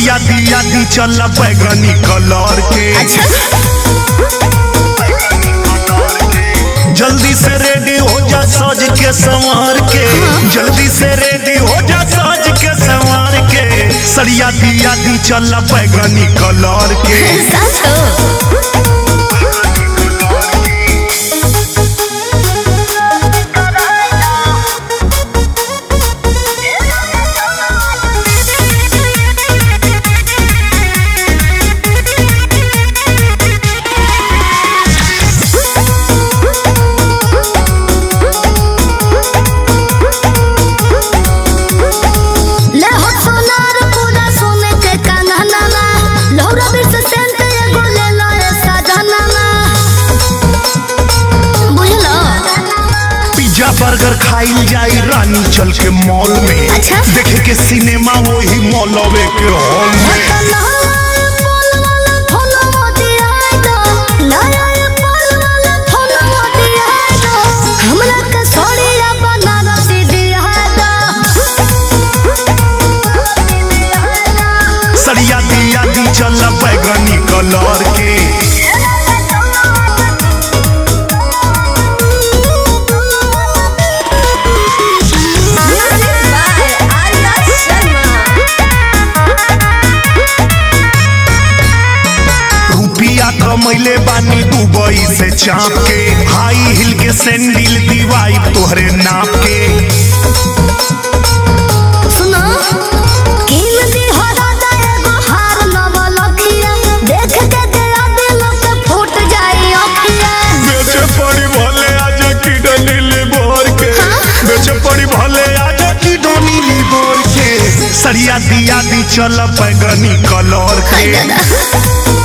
सड़िया दिया दी चल बैगनी कलर के। अच्छा जल्दी से रेडी हो जा सज के संवार के। जल्दी से रेडी हो जा सज के संवार के। सड़िया दिया दी चल बैगनी कलर के। बर्गर खाइल जाई रानी चल के मॉल में। अच्छा? देखे के सिनेमा वही मॉलवे के हॉल में। सड़िया दिया दी चल बैगनी कलर के। कमैले बानी दुबई से चाप के। हाई हिल के सैंडल दीवाई तोहरे नाप के। सुनो कीमती हो दादा एगो हार नवलखिया। देख के तेरा दिल से फूट जाई अखिया। बेचे पड़ी भले आजा की डनीली बोर के। बेचे पड़ी भले आजा की डनीली बोर के। सड़िया दिया दी चल बैगनी कलर के।